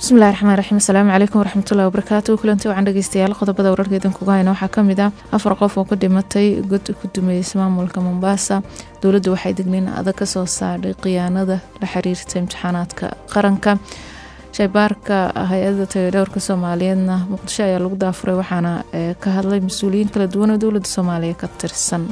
بسم الله الرحمن الرحيم. السلام عليكم ورحمة الله وبركاته. كلنتي وعن dhageystayaal qodobada wararkeedan kuga hayna waxa kamida 4 qof oo ku dhimatay god ku dumay ismaamulka Mombasa. Dawladdu waxay digniin adag ka soo saaray qiyaanada la xiriirta imtixaanaadka qaranka. shaybaarka hay'adda taageerada Soomaaliyeedna Muqdisho ayaa lagu daafuray waxaana ka hadlay mas'uuliyiin kala duwan oo dawladda Soomaaliya ka tirsan.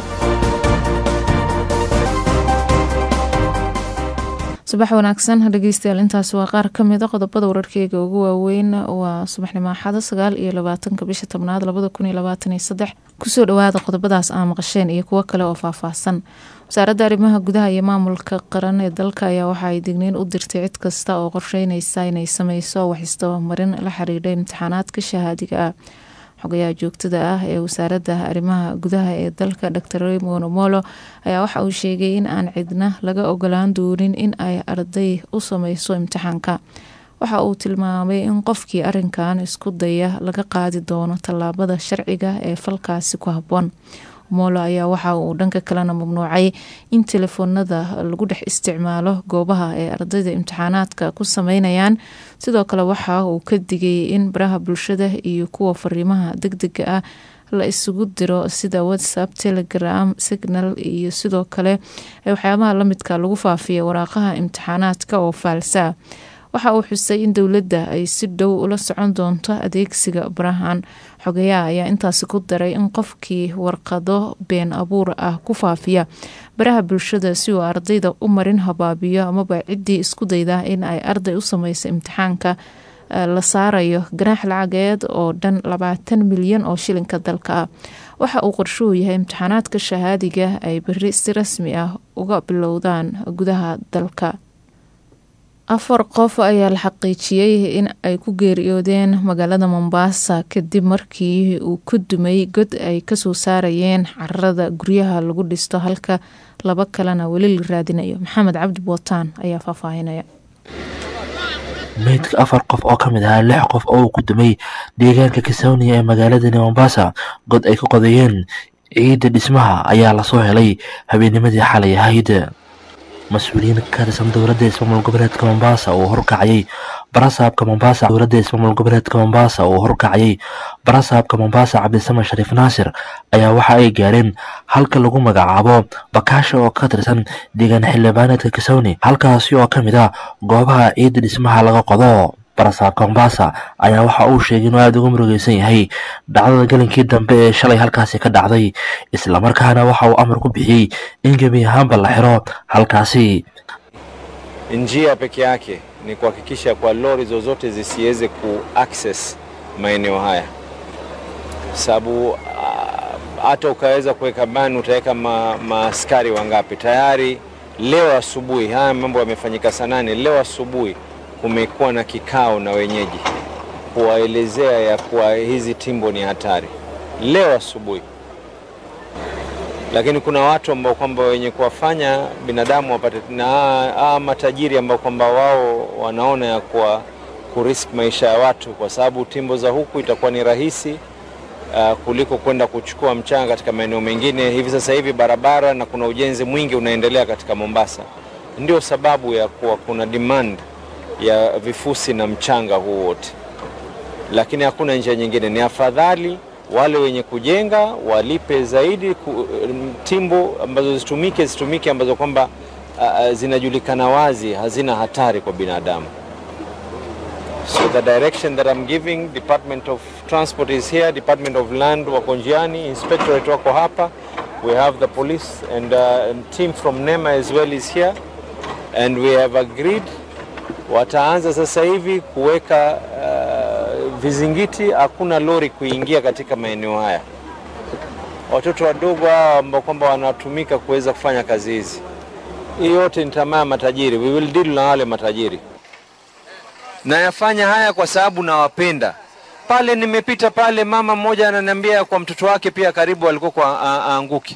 subax wanaagsan dhageystayaal intaas waa qaar kamid ah qodobada wararkeega ugu waaweyn waa subaxnimo Axad 29 bisha 10 2023 kusoo dhawaada qodobadaas aan maqasheen iyo kuwa kale oo faahfaahsan. wasaaradda arrimaha gudaha iyo maamulka qaran ee dalka ayaa waxa ay digniin u dirtay cid kasta oo qorsheynaysa inay sameyso wax isdabamarin la xiriira imtixaanaadka shahaadiga ah. xogayaha joogtada ah ee wasaaradda arrimaha gudaha ee dalka Dr. Raymond Omolo ayaa waxa uu sheegay in aan cidna laga ogolaan doonin in ay arday u sameyso imtixaanka. waxa uu tilmaamay in qofkii arrinkan isku daya laga qaadi doono tallaabada sharciga ee falkaasi ku habboon. Omolo ayaa waxa uu dhanka kalena mamnuucay in telefoonada lagu dhex isticmaalo goobaha ee ardayda imtixaanaadka ku sameynayaan. sidoo kale waxa uu ka digay in baraha bulshada iyo kuwa fariimaha degdega ah la isugu diro sida WhatsApp, Telegram, Signal iyo sidoo kale waxyaabaha la midka lagu faafiyo waraaqaha imtixaanaadka oo faalsa. waxa uu xusay in dawladda ay si dhow ula socon doonto adeegsiga barahan. xogayaha ayaa intaasi ku daray in qofkii warqado been abuur ah ku faafiya baraha bulshada si uu ardayda u marin habaabiyo amaba ciddii isku dayda in ay arday u sameyso imtixaanka la saarayo ganaax lacageed oo dhan 20 milyan oo shilinka dalka ah. waxa uu qorshuhu yahay imtixaanaadka shahaadiga ay bari si rasmi ah uga bilowdaan gudaha dalka. 4 qof ayaa la xaqiijiyay in ay ku geeriyoodeen magaalada Mombasa kadib markii uu ku dumay god ay ka soo saarayeen carrada guryaha lagu dhisto halka 2 kalena wali la raadinayo. Maxamed Cabdi Bootaan ayaa faahfaahinaya. meydka 4 qof oo kamid ah 6 qof oo ku dumay deegaanka Kisauni ee magaalada Mombasa god ay ku qodayeen ciidda dhismaha ayaa la soo helay habeennimadii xalay ahayd. مسؤولين كارسان دولة اسمه goboleedka Mombasa oo horkacay barasaabka Mombasa dowladda ismaamul goboleedka Mombasa oo horkacay barasaabka Mombasa Cabdisama Sharif Naasir ayaa waxa ay gaareen halka lagu magacaabo Bakaasha oo ka tirsan deegaan xildhibaaneedka Kisauni halkaasi oo kamid ah goobaha ciidda dhismaha laga qodo. barasaabka Mombasa ayaa waxa uu sheegay inuu aad ugu murugaysan yahay dhacdada galinkii dambe ee shalay halkaasi ka dhacday isla markaana waxa uu amar ku bixiyay in gebi ahaanba la xiro halkaasi. Njia peke yake ni kuhakikisha kwa lori zozote zisiweze ku access maeneo haya, sababu hata ukaweza kuweka bani utaweka maaskari wangapi. Tayari leo asubuhi haya mambo yamefanyika saa 8. leo asubuhi kumekuwa na kikao na wenyeji kuwaelezea ya kuwa hizi timbo ni hatari leo asubuhi, lakini kuna watu ambao kwamba wenye kuwafanya binadamu wapate na matajiri ambao kwamba wao wanaona ya kuwa kurisk maisha ya watu, kwa sababu timbo za huku itakuwa ni rahisi kuliko kwenda kuchukua mchanga katika maeneo mengine. Hivi sasa hivi barabara na kuna ujenzi mwingi unaendelea katika Mombasa, ndio sababu ya kuwa kuna demand ya vifusi na mchanga huu wote, lakini hakuna njia nyingine. Ni afadhali wale wenye kujenga walipe zaidi timbo ambazo zitumike ambazo kwamba zinajulikana wazi hazina hatari kwa binadamu. So the direction that I'm giving, Department of Transport is here, Department of Land wako njiani, Inspectorate wako hapa, we have the police and team from NEMA as well is here, and we have agreed wataanza sasa hivi kuweka vizingiti, hakuna lori kuingia katika maeneo haya. Watoto wadogo hao ambao kwamba wanatumika kuweza kufanya kazi hizi, hii yote ni tamaa matajiri. We will deal na wale matajiri. Na yafanya haya kwa sababu nawapenda. Pale nimepita pale, mama mmoja ananiambia kwa mtoto wake pia karibu alikuwa kwa aanguki.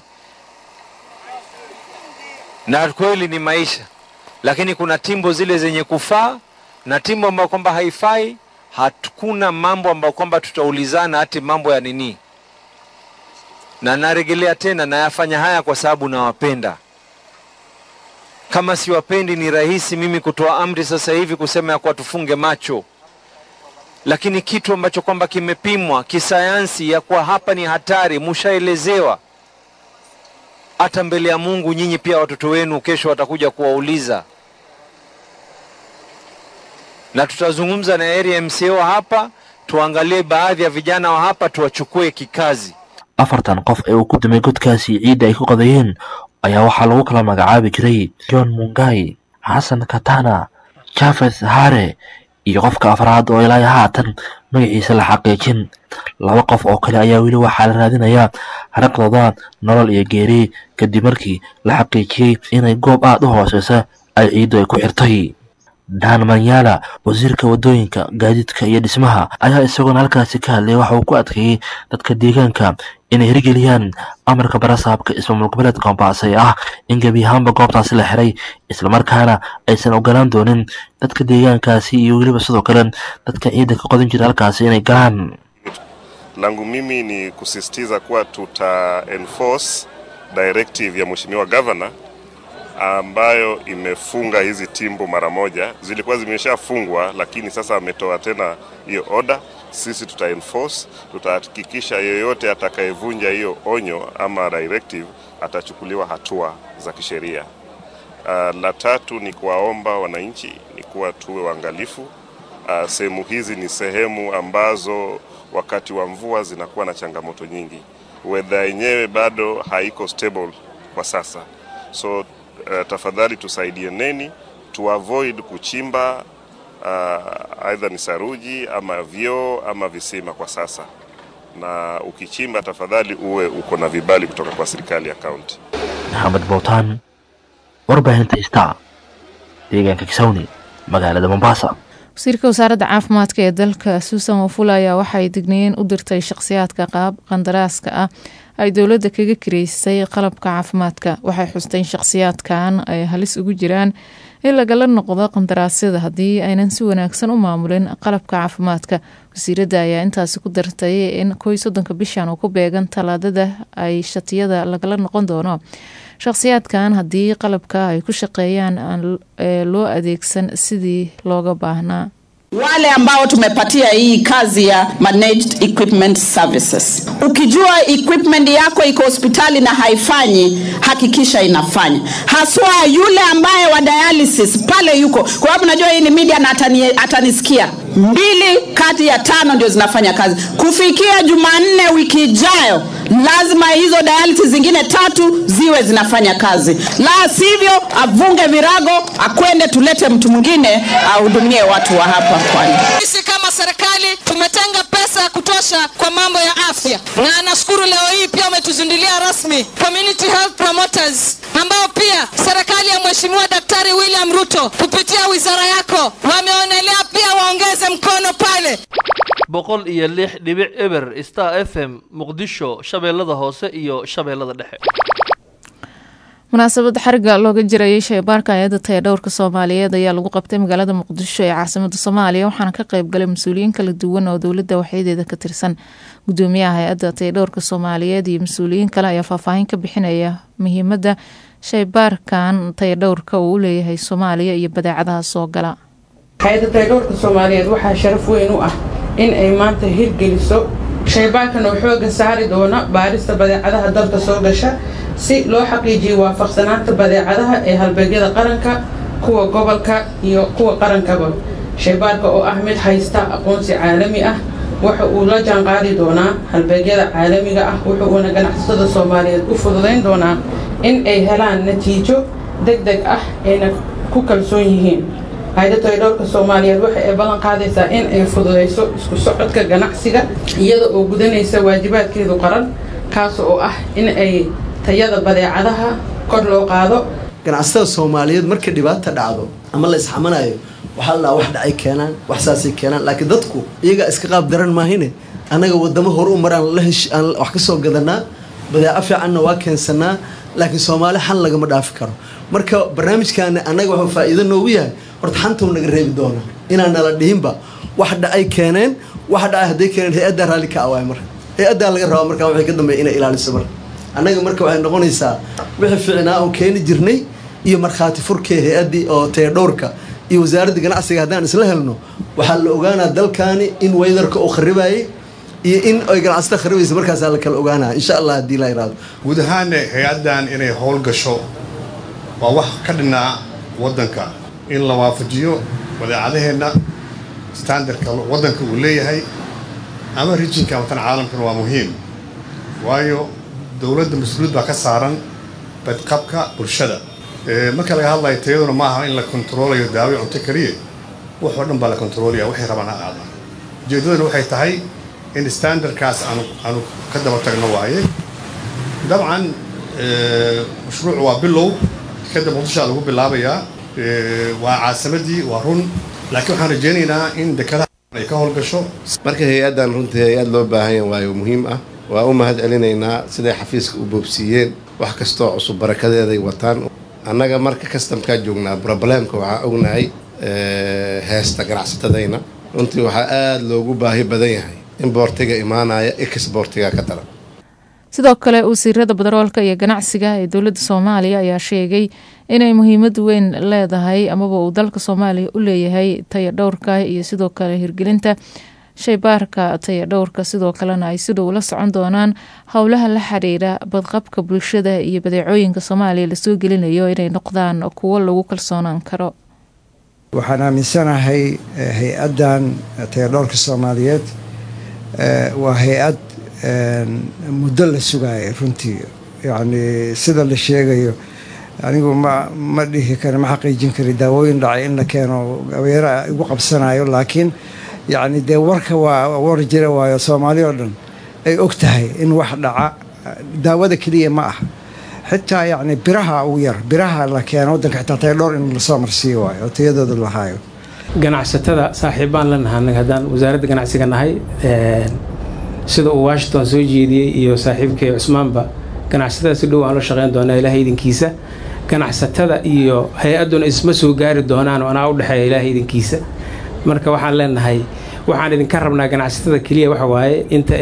Na kweli ni maisha. Lakini kuna timbo zile zenye kufaa na timbo ambao kwamba haifai. Hakuna mambo ambao kwamba tutaulizana ati mambo ya nini. Na narejelea tena, na yafanya haya kwa sababu nawapenda. Kama siwapendi ni rahisi mimi kutoa amri sasa hivi kusema ya kwa tufunge macho. Lakini kitu ambacho kwamba kimepimwa kisayansi ya kwa hapa ni hatari, mushaelezewa. Hata mbele ya Mungu nyinyi pia watoto wenu kesho watakuja kuwauliza. Na tutazungumza na area MCO hapa, tuangalie baadhi ya vijana wa hapa tuwachukue kikazi. 40 qof ee uu ku dumay godkaasi ciida ay ku qodayeen ayaa waxaa lagu kala magacaabi jiray John Mungai, Hassan Katana, Jafes Hare iyo qofka afraad oo ilaa haatan magaciisa la xaqiijin. 2 qof oo kale ayaa weli waxaa la raadinayaa raqdooda nolol iyo geeri kadib markii la xaqiijiyay inay goob aad u hooseysa ay ciidu ay ku xirtay. Dan Manyala, wasiirka wadooyinka, gaadiidka iyo dhismaha ayaa isaguna halkaasi ka hadlay waxa uu ku adkeeyay dadka deegaanka inay hirgeliyaan amarka barasaabka ismaamul goboleedka Mombasa ah in gebi ahaanba goobtaasi la xiray isla markaana aysan ogolaan doonin dadka deegaankaasi iyo weliba sidoo kale dadka ciidanka ka qodan jira halkaasi inay galaan. Langu mimi ni kusisitiza kuwa tuta enforce directive ya Mheshimiwa Governor ambayo imefunga hizi timbo mara moja. Zilikuwa zimeshafungwa lakini sasa ametoa tena hiyo order. Sisi tuta enforce, tutahakikisha yeyote atakayevunja hiyo onyo ama directive atachukuliwa hatua za kisheria. La tatu ni kuwaomba wananchi ni kuwa tuwe waangalifu. Sehemu hizi ni sehemu ambazo wakati wa mvua zinakuwa na changamoto nyingi. Weather yenyewe bado haiko stable kwa sasa. So tafadhali tusaidianeni to avoid kuchimba either ni saruji ama vyoo ama visima kwa sasa. Na ukichimba tafadhali uwe uko na vibali kutoka kwa serikali ya county. Muhammad Boutan, warbaahinta Star, deegaanka Kisauni, magaalada Mombasa. wasiirka wasaaradda caafimaadka ee dalka Susan Wafula ayaa waxay digniin u dirtay shakhsiyaadka qaab qandaraaska ah ay dowladda kaga kireysay qalabka caafimaadka. waxay xusteen shakhsiyaadkan ay halis ugu jiraan in lagala noqdo qandaraasyada haddii aynan si wanaagsan u maamulin qalabka caafimaadka. wasiiradda ayaa intaasi ku dartay in 31 bishan oo ku beegan talaadada ay shatiyada lagala noqon doono shakhsiyaadkan haddii qalabka ay ku shaqeeyaan aan loo adeegsan sidii looga baahnaa. Wale ambao tumepatia hii kazi ya managed equipment services. Ukijua equipment yako iko hospitali na haifanyi, hakikisha inafanya. Haswa yule ambaye wa dialysis pale yuko. Kwa sababu najua hii ni media na atanisikia. 2 kati ya 5 ndio zinafanya kazi. Kufikia Jumanne wiki ijayo lazima hizo dialysis zingine 3 ziwe zinafanya kazi. La sivyo avunge virago, akwende tulete mtu mwingine ahudumie watu wa hapa. Sisi kama serikali tumetenga pesa ya kutosha kwa mambo ya afya. Na nashukuru leo hii pia umetuzindulia rasmi Community Health Promoters ambao pia serikali ya Mheshimiwa Daktari William Ruto kupitia wizara yako wameonelea pia waongeze mkono pale. 106.0 Star FM Muqdisho, Shabeellada Hoose iyo Shabeellada Dhexe. munaasabad xariga looga jirayay shaybaarka hay'adda tayadhowrka Soomaaliyeed ayaa lagu qabtay magaalada Muqdisho ee caasimadda Soomaaliya waxaana ka qayb galay mas'uuliyiin kala duwan oo dawladda waxyeedeeda ka tirsan. gudoomiyaha hay'adda tayadhowrka Soomaaliyeed iyo mas'uuliyiin kale ayaa faahfaahin ka bixinaya muhiimadda shaybaarkan tayadhowrka uu leeyahay Soomaaliya iyo badeecadaha soo gala. hay'adda tayadhowrka Soomaaliyeed waxaa sharaf weyn u ah in ay maanta hirgeliso shaybaarkan oo xooga saari doona baarista badeecadaha dalka soo gasha si loo xaqiijiyo waafaqsanaanta badeecadaha ee halbeegyada qaranka, kuwa gobolka iyo kuwa qarankaba. shaybaarka oo ah mid haysta aqoonsi caalami ah waxa uu la jaan qaadi doonaa halbeegyada caalamiga ah, wuxuuna ganacsatada Soomaaliyeed u fududeyn doonaa in ay helaan natiijo degdeg ah ayna ku kalsoon yihiin. hay'adda tayadhowrka Soomaaliyeed waxa ay ballan qaadaysaa in ay fududeyso isku socodka ganacsiga iyada oo gudanaysa waajibaadkeedu qaran kaas oo ah in ay tayada badeecadaha kor loo qaado. ganacsatada Soomaaliyeed marka dhibaato dhacdo ama la isxamanayo waxa la wax dhacay keenan wax saasi keenan laakiin dadku iyaga iska qaab daran maahine anaga wadamo hor u maraan la heshiin wax ka soo gadanaa badeeco fiicanna waa keensanaa laakiin Soomaali xal laga ma dhaafi karo. marka barnaamijkan anaga waxa faa'iido noogu yahay horta xanta naga reebi doona inaan nala dhihinba wax dhacay keenan wax dhacay haday keenan hay'adda raali ka awaay mar hay'adda laga rabo marka waxay ka dambeeyay inay ilaaliso mar anaga marka waxay noqonaysaa wixii fiicnaa oo keeni jirnay iyo markhaati furkee hay-addii oo tayadhowrka iyo wasaaradda ganacsiga haddaan isla helno waxaa la ogaanaa dalkaani in waydarka uu kharibayay iyo in ay ganacsata kharibaysa markaasaa la kala ogaanaa insha allah haddii la yiraahdo guud ahaan hay-addan inay howl gasho waa wax ka dhinaa waddanka in la waafajiyo badeecadaheenna standardka waddanka uu leeyahay ama rijinka ama tan caalamkana waa muhiim waayo dowladda mas-uuliyad baa ka saaran badqabka bulshada marka laga hadlayo tayaduna maaha in la kontroolayo daawo cunto kaliya wax oo dhan baa la kontroolaya waxay rabaan ha aadaan ujeeddaduna waxay tahay in standardkaas aanu ka daba tagno waaye dabcan mashruuc waa bilow kadib muqdishaa lagu bilaabayaa waa caasimadii waa run laakiin waxaan rajaynaynaa in dekedaha ay ka howlgasho marka hay-addan runtii hay-ad loo baahan yahay waayo muhiim ah waa u mahad celinaynaa siday xafiiska u boobsiiyeen wax kastoo cusub barakadeeday wataan annaga marka kastamkaa joognaa broblemka waxaa ognahay heesta ganacsatadayna runtii waxaa aada loogu baahi badan yahay in boortiga imaanaya exboortiga ka daran sidoo kale wasiirada badaroolka iyo ganacsiga ee dowladda soomaaliya ayaa sheegay inay muhiimad weyn leedahay amaba uu dalka soomaaliya u leeyahay tayadhowrka iyo sidoo kale hirgelinta shaybaarka tayadhowrka sidoo kalena ay si dhow la socon doonaan howlaha la xiriira badqabka bulshada iyo badeecooyinka soomaaliya lasoo gelinayo inay noqdaan kuwo lagu kalsoonaan karo waxaan aaminsanahay hay-addan tayadhowrka soomaaliyeed waa hay-ad muddo la sugaaya runtii yacni sida la sheegayo anigu ma dhihi kari ma xaqiijin kari daawooyin dhacay in la keeno gabeera igu qabsanayo laakiin yacni dee warka waa war jira waayo soomaali oo dhan ay og tahay in wax dhaca daawada keliya ma ah xitaa yacni biraha ugu yar biraha la keeno waddanka xitaa tayadhowr in lasoo marsiiyo waayo oo tayadooda la haayo ganacsatada saaxiibbaan la nahay annaga haddaan wasaaradda ganacsiga nahay sida uu washington soo jeediyey iyo saaxiibkay cusmaanba ganacsatada si dhow aan la shaqayn doonaa ilaahay idinkiisa ganacsatada iyo hay-adduna isma soo gaari doonaan oo anaa u dhexeeya ilaahay idinkiisa marka waxaan leenahay waxaan idinka rabnaa ganacsatada keliya waxa waaye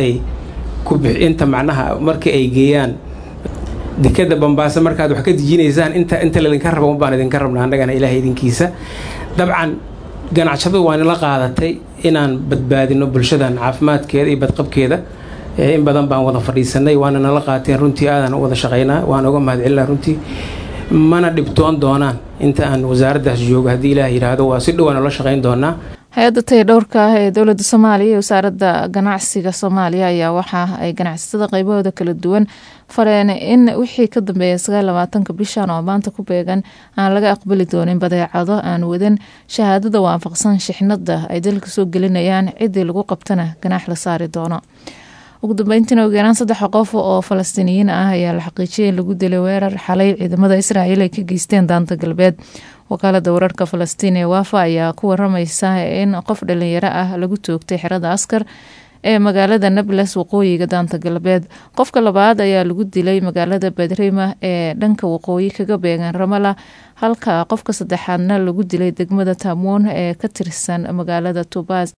inta macnaha marka ay geeyaan dekeda Bambaasa markaad wax ka dejinaysaan inta laydinka rabo baan idinka rabnaa annagana ilaahay idinkiisa dabcan ganacsatadu waan la qaadatay inaan badbaadino bulshadan caafimaadkeeda iyo badqabkeeda in badan baan wada fadhiisanay waana nala qaateen runtii aadan wada shaqaynaa waan uga mahadcelinaa runtii mana dhibtoon doonaan inta aan wasaaraddaas joogo haddii ilaah yidhaahdo waa si dhowaan ula shaqayn doonaa hay-adda tayadhowrka ah ee dowladda soomaaliya iyo wasaaradda ganacsiga soomaaliya ayaa waxa ay ganacsatada qaybahooda kala duwan fareen in wixii ka dambeeya 29 bishan oo maanta ku beegan aan laga aqbali doonin badeecado aan wadan shahaadada waafaqsan shixnada ay dalka soo gelinayaan cidii lagu qabtana ganaax la saari doono ugu dambeyntiina ugu yaraan 3 qof oo Falastiiniyiin ah ayaa la xaqiijiyay in lagu dilay weerar xalay ciidamada Israa'iil ay ka geysteen daanta galbeed wakaalada wararka Falastiin ee Wafa ayaa ku waramaysa in qof dhalinyaro ah lagu toogtay xerada askar ee magaalada Nablus waqooyiga daanta galbeed qofka labaad ayaa lagu dilay magaalada Badrima ee dhanka waqooyi kaga beegan Ramallah halka qofka saddexaadna lagu dilay degmada Tamoon ee ka tirsan magaalada Tubas